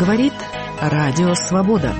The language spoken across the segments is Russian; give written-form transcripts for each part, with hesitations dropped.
Говорит Радио Свобода.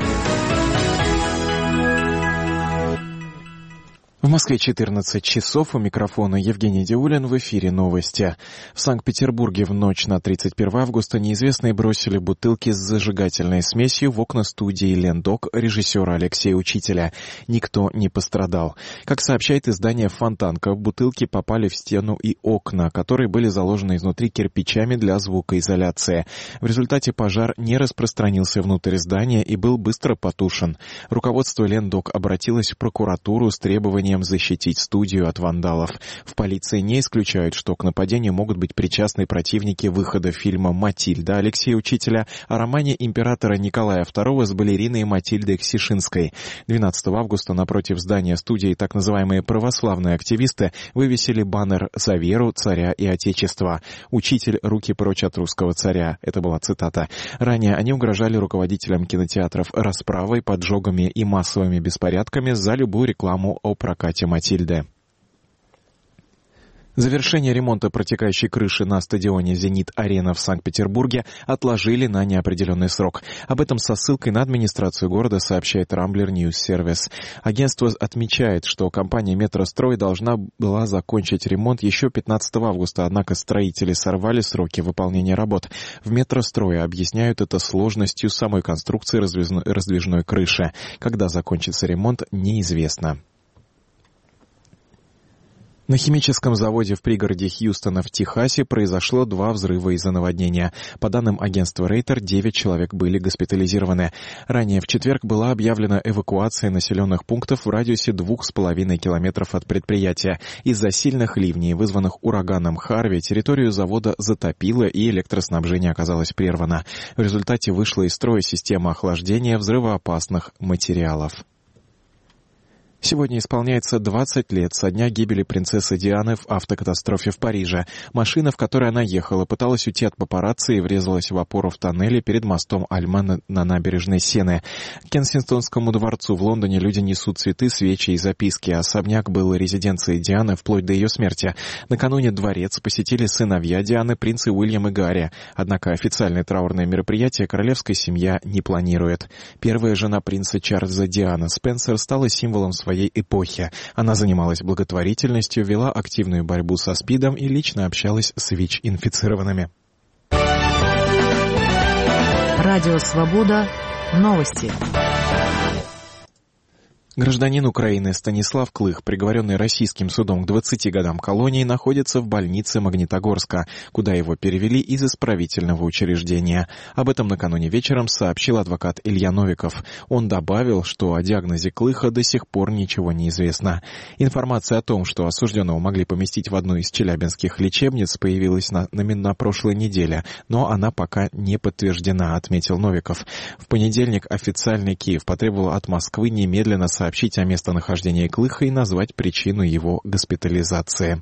В Москве 14 часов. У микрофона Евгений Диулин. В эфире новости. В Санкт-Петербурге в ночь на 31 августа неизвестные бросили бутылки с зажигательной смесью в окна студии «Лендок» режиссера Алексея Учителя. Никто не пострадал. Как сообщает издание «Фонтанка», бутылки попали в стену и окна, которые были заложены изнутри кирпичами для звукоизоляции. В результате пожар не распространился внутрь здания и был быстро потушен. Руководство «Лендок» обратилось в прокуратуру с требованием защитить студию от вандалов. В полиции не исключают, что к нападению могут быть причастны противники выхода фильма «Матильда» Алексея Учителя о романе императора Николая II с балериной Матильдой Ксишинской. 12 августа напротив здания студии так называемые православные активисты вывесили баннер «За веру, царя и отечества». «Учитель, руки прочь от русского царя». Это была цитата. Ранее они угрожали руководителям кинотеатров расправой, поджогами и массовыми беспорядками за любую рекламу о прокате «Матильды». Завершение ремонта протекающей крыши на стадионе «Зенит-Арена» в Санкт-Петербурге отложили на неопределенный срок. Об этом со ссылкой на администрацию города сообщает Rambler News Service. Агентство отмечает, что компания «Метрострой» должна была закончить ремонт еще 15 августа, однако строители сорвали сроки выполнения работ. В «Метрострое» объясняют это сложностью самой конструкции раздвижной крыши. Когда закончится ремонт, неизвестно. На химическом заводе в пригороде Хьюстона в Техасе произошло 2 взрыва из-за наводнения. По данным агентства Рейтер, 9 человек были госпитализированы. Ранее в четверг была объявлена эвакуация населенных пунктов в радиусе 2,5 километров от предприятия. Из-за сильных ливней, вызванных ураганом Харви, территорию завода затопило и электроснабжение оказалось прервано. В результате вышла из строя система охлаждения взрывоопасных материалов. Сегодня исполняется 20 лет со дня гибели принцессы Дианы в автокатастрофе в Париже. Машина, в которой она ехала, пыталась уйти от папарацци и врезалась в опору в тоннеле перед мостом Альма на набережной Сены. К Кенсингтонскому дворцу в Лондоне люди несут цветы, свечи и записки. Особняк был резиденцией Дианы вплоть до ее смерти. Накануне дворец посетили сыновья Дианы, принцы Уильям и Гарри. Однако официальное траурное мероприятие королевская семья не планирует. Первая жена принца Чарльза, Диана Спенсер, стала символом своей эпохи. Она занималась благотворительностью, вела активную борьбу со СПИДом и лично общалась с ВИЧ-инфицированными. Радио Свобода. Новости. Гражданин Украины Станислав Клых, приговоренный российским судом к 20 годам колонии, находится в больнице Магнитогорска, куда его перевели из исправительного учреждения. Об этом накануне вечером сообщил адвокат Илья Новиков. Он добавил, что о диагнозе Клыха до сих пор ничего не известно. Информация о том, что осужденного могли поместить в одну из челябинских лечебниц, появилась на прошлой неделе, но она пока не подтверждена, отметил Новиков. В понедельник официальный Киев потребовал от Москвы немедленно сообщить о местонахождении Клыха и назвать причину его госпитализации.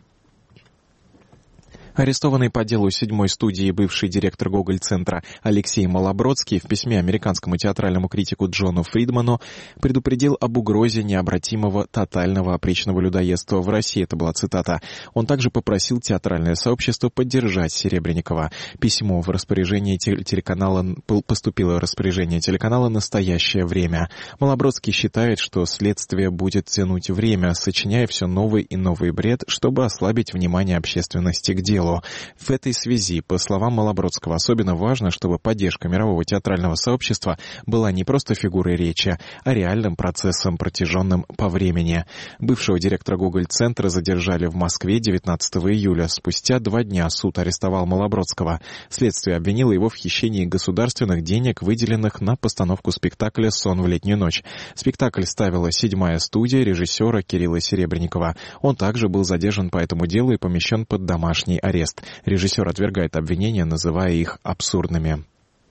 Арестованный по делу 7-й студии бывший директор Гоголь-центра Алексей Малобродский в письме американскому театральному критику Джону Фридману предупредил об угрозе необратимого тотального опричного людоедства в России. Это была цитата. Он также попросил театральное сообщество поддержать Серебренникова. Письмо в распоряжение поступило в распоряжение телеканала «Настоящее время». Малобродский считает, что следствие будет тянуть время, сочиняя все новый и новый бред, чтобы ослабить внимание общественности к делу. В этой связи, по словам Малобродского, особенно важно, чтобы поддержка мирового театрального сообщества была не просто фигурой речи, а реальным процессом, протяженным по времени. Бывшего директора Гоголь-центра задержали в Москве 19 июля. Спустя 2 дня суд арестовал Малобродского. Следствие обвинило его в хищении государственных денег, выделенных на постановку спектакля «Сон в летнюю ночь». Спектакль ставила 7-я студия режиссера Кирилла Серебренникова. Он также был задержан по этому делу и помещен под домашний арест. Режиссер отвергает обвинения, называя их абсурдными.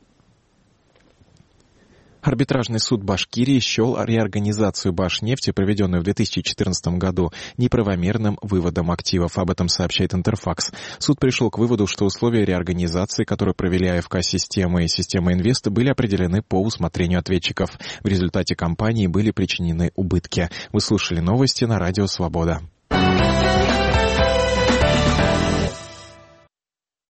Арбитражный суд Башкирии счел реорганизацию Башнефти, проведенную в 2014 году, неправомерным выводом активов. Об этом сообщает Интерфакс. Суд пришел к выводу, что условия реорганизации, которые провели АФК-система и система Инвест, были определены по усмотрению ответчиков. В результате компании были причинены убытки. Вы слушали новости на Радио Свобода.